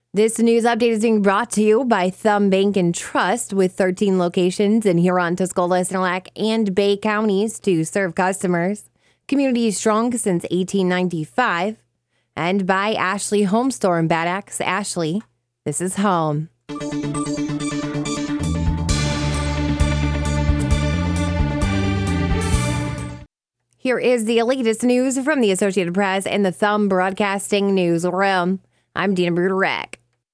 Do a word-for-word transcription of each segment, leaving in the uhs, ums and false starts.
This news update is being brought to you by Thumb Bank and Trust with thirteen locations in Huron, Tuscola, Sinilac, and Bay counties to serve customers. Community strong since eighteen ninety-five. And by Ashley Home Store in Bad Axe. Ashley, this is home. Here is the latest news from the Associated Press and the Thumb Broadcasting Newsroom. I'm Dina Bruderek.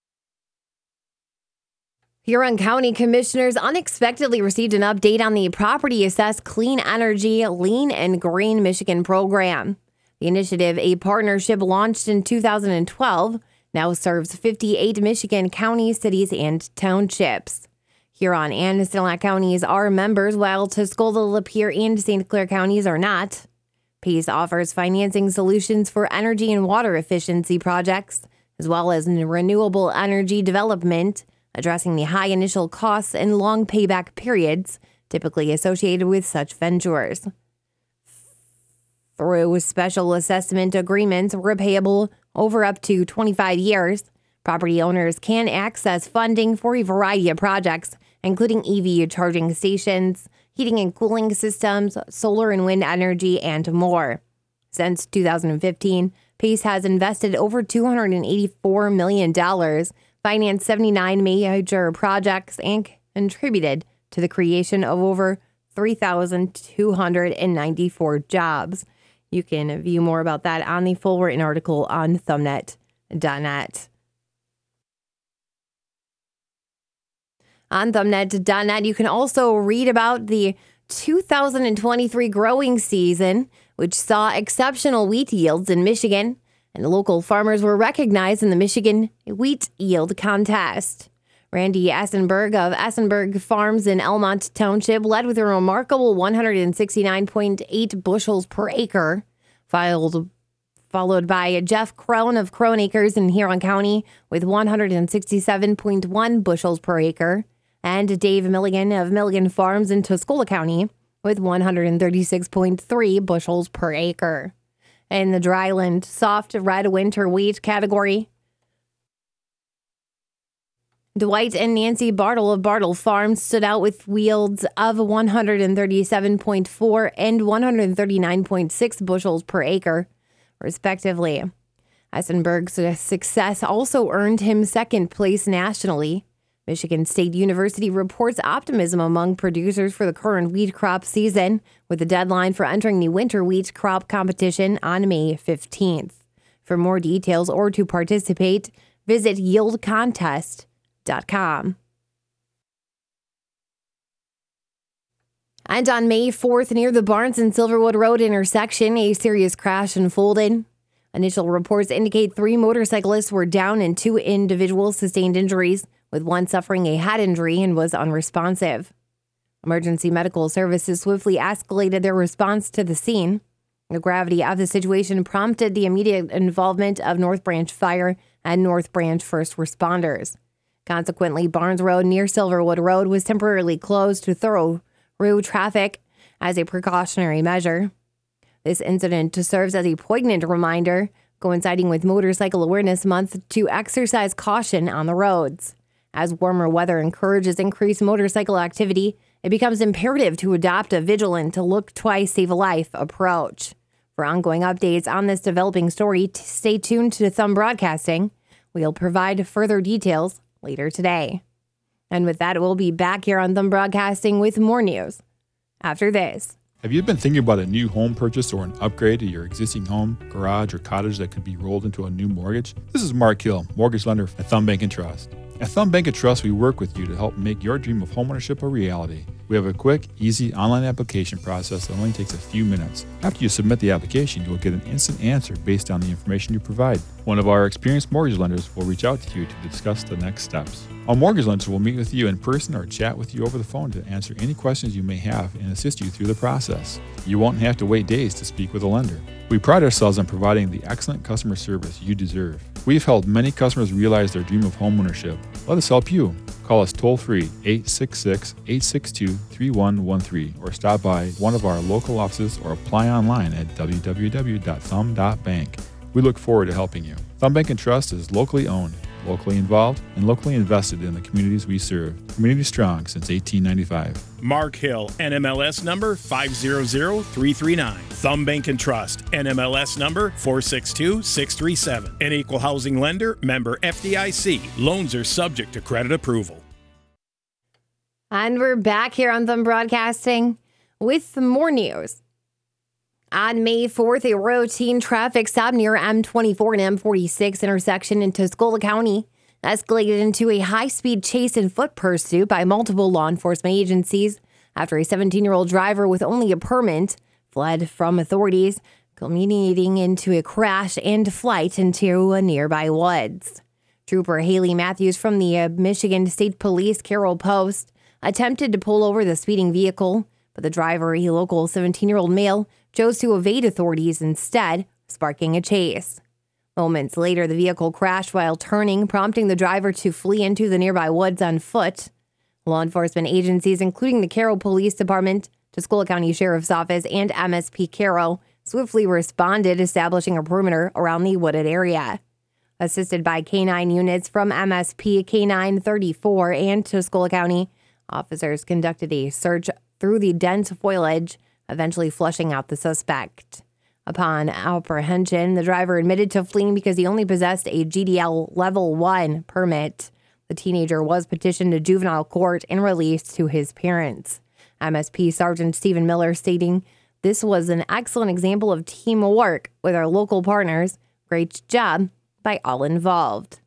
Huron County Commissioners unexpectedly received an update on the Property Assessed Clean Energy Lean and Green Michigan program. The initiative, a partnership launched in two thousand twelve, now serves fifty-eight Michigan counties, cities, and townships. Huron and Sinilac counties are members, while Tuscola, Lapeer, and Saint Clair counties are not. PACE offers financing solutions for energy and water efficiency projects, as well as renewable energy development, addressing the high initial costs and long payback periods typically associated with such ventures. Through special assessment agreements repayable over up to twenty-five years, property owners can access funding for a variety of projects, including E V charging stations, heating and cooling systems, solar and wind energy, and more. Since two thousand fifteen, PACE has invested over two hundred eighty-four million dollars, financed seventy-nine major projects, and contributed to the creation of over three thousand two hundred ninety-four jobs. You can view more about that on the full written article on thumbnet dot net. On thumbnet dot net, you can also read about the two thousand twenty-three growing season, which saw exceptional wheat yields in Michigan, and local farmers were recognized in the Michigan Wheat Yield Contest. Randy Essenberg of Essenberg Farms in Elmont Township led with a remarkable one hundred sixty-nine point eight bushels per acre, filed, followed by Jeff Crone of Crone Acres in Huron County with one hundred sixty-seven point one bushels per acre, and Dave Milligan of Milligan Farms in Tuscola County with one hundred thirty-six point three bushels per acre. In the dryland soft red winter wheat category, Dwight and Nancy Bartle of Bartle Farms stood out with yields of one hundred thirty-seven point four and one hundred thirty-nine point six bushels per acre, respectively. Essenberg's success also earned him second place nationally. Michigan State University reports optimism among producers for the current wheat crop season, with the deadline for entering the winter wheat crop competition on May fifteenth. For more details or to participate, visit yield contest dot com. And on May fourth, near the Barnes and Silverwood Road intersection, a serious crash unfolded. Initial reports indicate three motorcyclists were down and two individuals sustained injuries, with one suffering a head injury and was unresponsive. Emergency medical services swiftly escalated their response to the scene. The gravity of the situation prompted the immediate involvement of North Branch Fire and North Branch first responders. Consequently, Barnes Road near Silverwood Road was temporarily closed to thorough traffic as a precautionary measure. This incident serves as a poignant reminder, coinciding with Motorcycle Awareness Month, to exercise caution on the roads. As warmer weather encourages increased motorcycle activity, it becomes imperative to adopt a vigilant, look twice, save a life approach. For ongoing updates on this developing story, stay tuned to Thumb Broadcasting. We'll provide further details later today. And with that, we'll be back here on Thumb Broadcasting with more news after this. Have you been thinking about a new home purchase or an upgrade to your existing home, garage, or cottage that could be rolled into a new mortgage? This is Mark Hill, mortgage lender at Thumb Bank and Trust. At Thumb Bank and Trust, we work with you to help make your dream of homeownership a reality. We have a quick, easy online application process that only takes a few minutes. After you submit the application, you will get an instant answer based on the information you provide. One of our experienced mortgage lenders will reach out to you to discuss the next steps. Our mortgage lenders will meet with you in person or chat with you over the phone to answer any questions you may have and assist you through the process. You won't have to wait days to speak with a lender. We pride ourselves on providing the excellent customer service you deserve. We've helped many customers realize their dream of homeownership. Let us help you. Call us toll-free eight six six, eight six two, three one one three or stop by one of our local offices or apply online at w w w dot thumb dot bank. We look forward to helping you. Thumb Bank and Trust is locally owned, locally involved, and locally invested in the communities we serve. Community strong since eighteen ninety-five. Mark Hill, N M L S number five zero zero three three nine. Thumb Bank and Trust, N M L S number four six two six three seven. An equal housing lender, member F D I C. Loans are subject to credit approval. And we're back here on Thumb Broadcasting with more news. On May fourth, a routine traffic stop near M twenty-four and M forty-six intersection in Tuscola County escalated into a high-speed chase and foot pursuit by multiple law enforcement agencies after a seventeen-year-old driver with only a permit fled from authorities, culminating into a crash and flight into a nearby woods. Trooper Haley Matthews from the uh, Michigan State Police Carroll Post attempted to pull over the speeding vehicle, but the driver, a local seventeen-year-old male, chose to evade authorities instead, sparking a chase. Moments later, the vehicle crashed while turning, prompting the driver to flee into the nearby woods on foot. Law enforcement agencies, including the Carroll Police Department, Tuscola County Sheriff's Office, and M S P Carroll, swiftly responded, establishing a perimeter around the wooded area. Assisted by K nine units from M S P K nine thirty-four and Tuscola County, officers conducted a search through the dense foliage, eventually flushing out the suspect. Upon apprehension, the driver admitted to fleeing because he only possessed a G D L Level one permit. The teenager was petitioned to juvenile court and released to his parents. M S P Sergeant Stephen Miller stating, "This was an excellent example of teamwork with our local partners. Great job by all involved."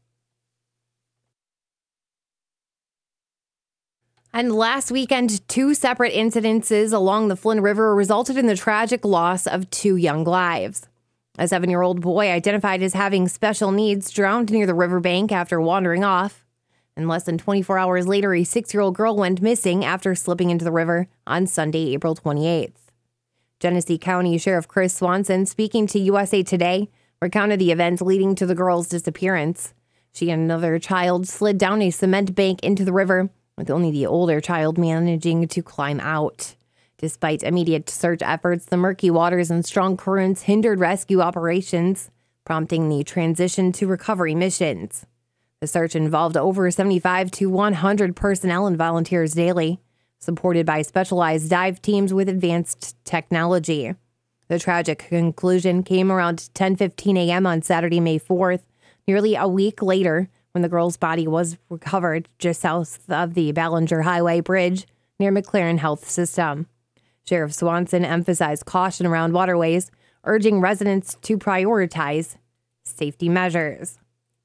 And last weekend, two separate incidences along the Flint River resulted in the tragic loss of two young lives. A seven-year-old boy identified as having special needs drowned near the riverbank after wandering off. And less than twenty-four hours later, a six-year-old girl went missing after slipping into the river on Sunday, April twenty-eighth. Genesee County Sheriff Chris Swanson, speaking to U S A Today, recounted the events leading to the girl's disappearance. She and another child slid down a cement bank into the river, with only the older child managing to climb out. Despite immediate search efforts, the murky waters and strong currents hindered rescue operations, prompting the transition to recovery missions. The search involved over seventy-five to one hundred personnel and volunteers daily, supported by specialized dive teams with advanced technology. The tragic conclusion came around ten fifteen a.m. on Saturday, May fourth, nearly a week later, when the girl's body was recovered just south of the Ballinger Highway Bridge near McLaren Health System. Sheriff Swanson emphasized caution around waterways, urging residents to prioritize safety measures.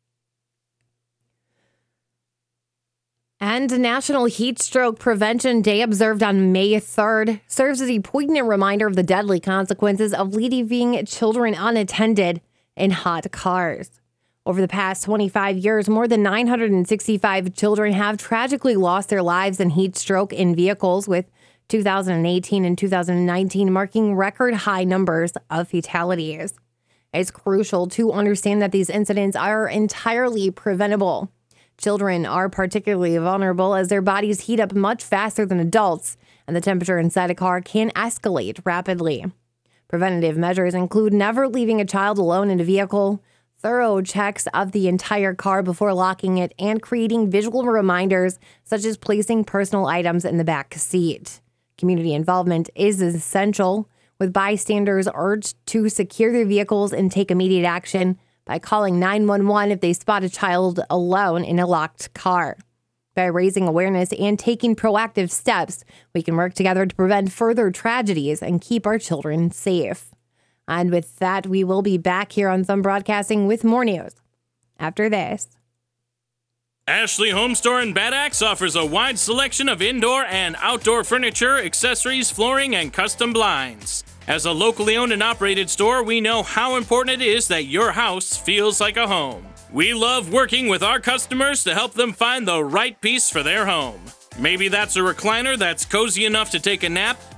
And National Heat Stroke Prevention Day, observed on May third, serves as a poignant reminder of the deadly consequences of leaving children unattended in hot cars. Over the past twenty-five years, more than nine hundred sixty-five children have tragically lost their lives in heat stroke in vehicles, with two thousand eighteen and two thousand nineteen marking record high numbers of fatalities. It's crucial to understand that these incidents are entirely preventable. Children are particularly vulnerable as their bodies heat up much faster than adults, and the temperature inside a car can escalate rapidly. Preventative measures include never leaving a child alone in a vehicle, thorough checks of the entire car before locking it, and creating visual reminders such as placing personal items in the back seat. Community involvement is essential, with bystanders urged to secure their vehicles and take immediate action by calling nine one one if they spot a child alone in a locked car. By raising awareness and taking proactive steps, we can work together to prevent further tragedies and keep our children safe. And with that, we will be back here on Thumb Broadcasting with more news after this. Ashley Home Store in Bad Axe offers a wide selection of indoor and outdoor furniture, accessories, flooring, and custom blinds. As a locally owned and operated store, we know how important it is that your house feels like a home. We love working with our customers to help them find the right piece for their home. Maybe that's a recliner that's cozy enough to take a nap,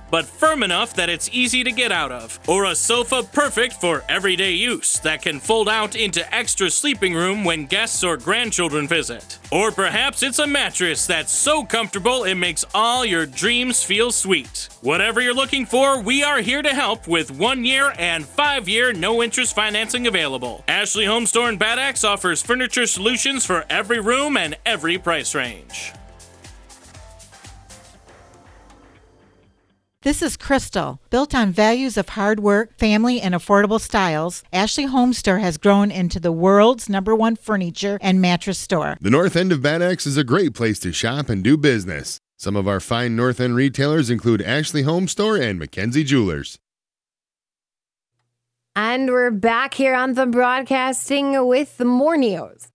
but firm enough that it's easy to get out of. Or a sofa perfect for everyday use that can fold out into extra sleeping room when guests or grandchildren visit. Or perhaps it's a mattress that's so comfortable it makes all your dreams feel sweet. Whatever you're looking for, we are here to help with one year and five year no interest financing available. Ashley Home Store in Bad Axe offers furniture solutions for every room and every price range. This is Crystal. Built on values of hard work, family, and affordable styles, Ashley Home Store has grown into the world's number one furniture and mattress store. The north end of Bad Axe is a great place to shop and do business. Some of our fine north end retailers include Ashley Home Store and Mackenzie Jewelers. And we're back here on the broadcasting with more news.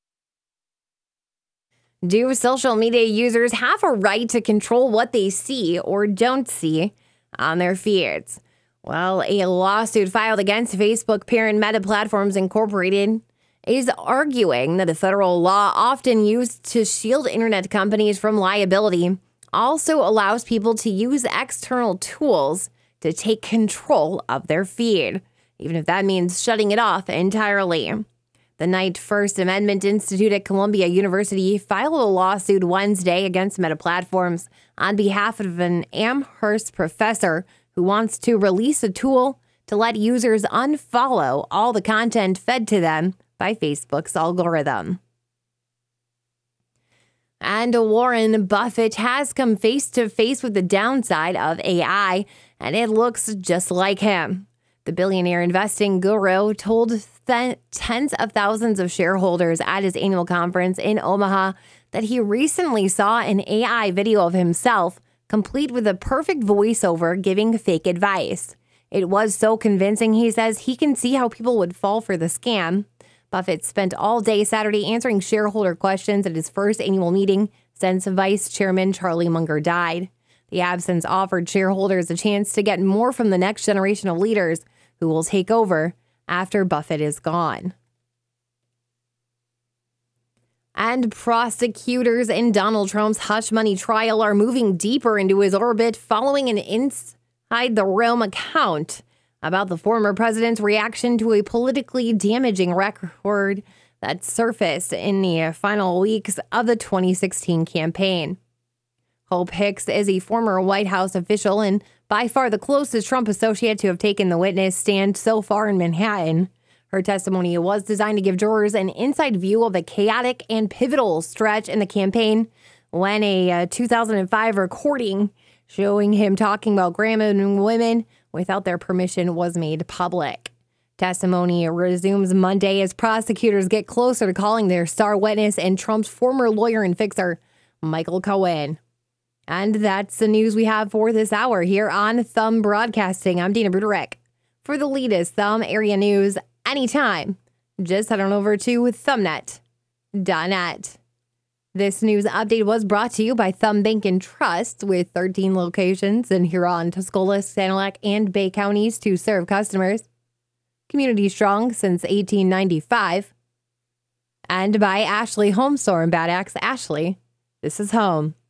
Do social media users have a right to control what they see or don't see on their feeds? Well, a lawsuit filed against Facebook parent Meta Platforms Incorporated is arguing that a federal law often used to shield internet companies from liability also allows people to use external tools to take control of their feed, even if that means shutting it off entirely. The Knight First Amendment Institute at Columbia University filed a lawsuit Wednesday against Meta Platforms on behalf of an Amherst professor who wants to release a tool to let users unfollow all the content fed to them by Facebook's algorithm. And Warren Buffett has come face to face with the downside of A I, and it looks just like him. The billionaire investing guru told th- tens of thousands of shareholders at his annual conference in Omaha that he recently saw an A I video of himself, complete with a perfect voiceover giving fake advice. It was so convincing, he says, he can see how people would fall for the scam. Buffett spent all day Saturday answering shareholder questions at his first annual meeting since Vice Chairman Charlie Munger died. The absence offered shareholders a chance to get more from the next generation of leaders who will take over after Buffett is gone. And prosecutors in Donald Trump's hush money trial are moving deeper into his orbit following an inside the realm account about the former president's reaction to a politically damaging record that surfaced in the final weeks of the twenty sixteen campaign. Hope Hicks is a former White House official and by far the closest Trump associate to have taken the witness stand so far in Manhattan. Her testimony was designed to give jurors an inside view of a chaotic and pivotal stretch in the campaign when a uh, two thousand five recording showing him talking about grabbing women without their permission was made public. Testimony resumes Monday as prosecutors get closer to calling their star witness and Trump's former lawyer and fixer, Michael Cohen. And that's the news we have for this hour here on Thumb Broadcasting. I'm Dina Buderick. For the latest Thumb area news anytime, just head on over to thumbnet dot net. This news update was brought to you by Thumb Bank and Trust with thirteen locations in Huron, Tuscola, Sanilac, and Bay counties to serve customers. Community strong since eighteen ninety-five. And by Ashley Home Store in Bad Axe. Ashley, this is home.